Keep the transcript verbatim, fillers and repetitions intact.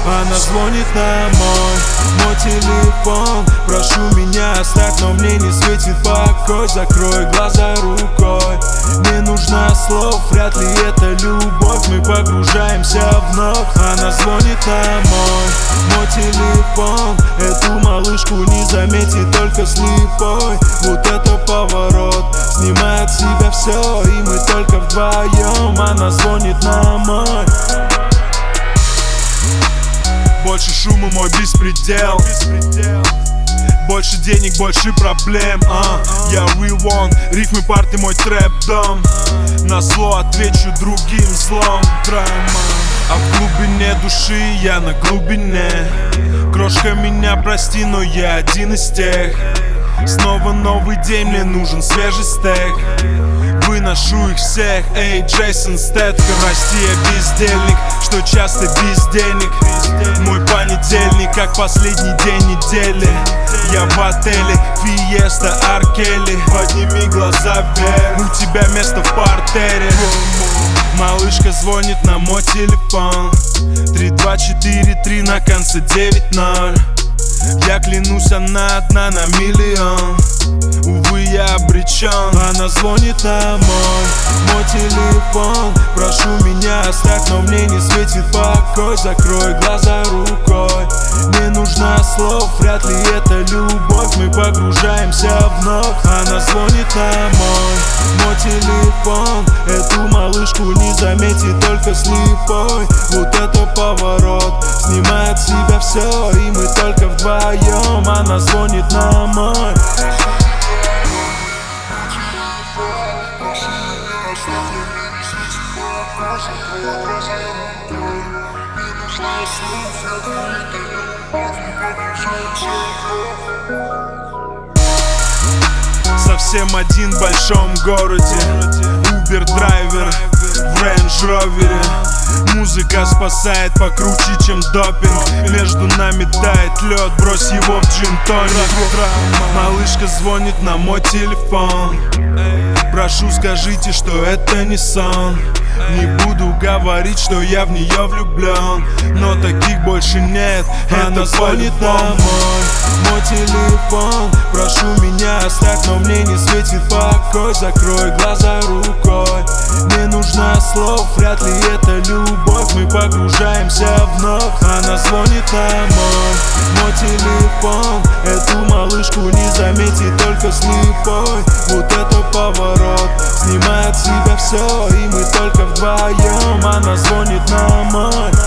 Она звонит на мой, мой телефон. Прошу меня оставь, но мне не светит покой. Закрой глаза рукой, не нужно слов, вряд ли это любовь. Мы погружаемся вновь. Она звонит на мой, мой телефон. Эту малышку не заметит только слепой. Вот это поворот, снимает с себя все, и мы только вдвоем. Она звонит на мой. Больше шума, мой беспредел. Больше денег, больше проблем, а я real one, рифмы, парты, мой трэп-дом. На зло отвечу другим злом. Драма. А в глубине души я на глубине. Крошка, меня прости, но я один из тех. Снова новый день, мне нужен свежий стейк. Выношу их всех, эй, Джейсон Стэтхэм. Прости, я бездельник, что часто без денег. Мой понедельник, как последний день недели. Я в отеле, Фиеста, Аркели. Подними глаза вверх, у тебя место в партере. Малышка звонит на мой телефон. Три два четыре три на конце девять ноль. Я клянусь, она одна на миллион. Увы, я обречен. Она звонит на мой, мой телефон. Прошу меня оставь, но мне не светит покой. Закрой глаза рукой, не нужно слов, вряд ли это любовь. Мы погружаемся вновь. Она звонит на мой, мой телефон. Эту малышку не заметит только слепой. Вот это поворот, снимает с себя все, и мы только вдвоем. Она звонит на мой. Совсем один в большом городе. Убер-драйвер в рейндж-ровере. Музыка спасает покруче, чем допинг. Между нами тает лед, брось его в джин-тоник. Малышка звонит на мой телефон. Прошу, скажите, что это не сон. Не буду говорить, что я в нее влюблен, но таких больше нет. Она звонит на мой, мой телефон. Прошу меня оставь, но мне не светит покой. Закрой глаза рукой, не нужно слов, вряд ли это любовь. Мы погружаемся вновь. Она звонит на мой, мой телефон. Эту малышку не заметит только слепой. Вот это поворот, снимает с себя все, и мы только вдвоем. Она звонит на мой.